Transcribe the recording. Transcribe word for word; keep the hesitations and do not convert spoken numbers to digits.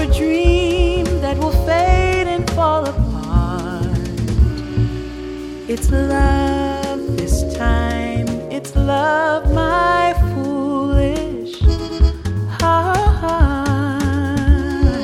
a dream that will fade and fall apart. It's love.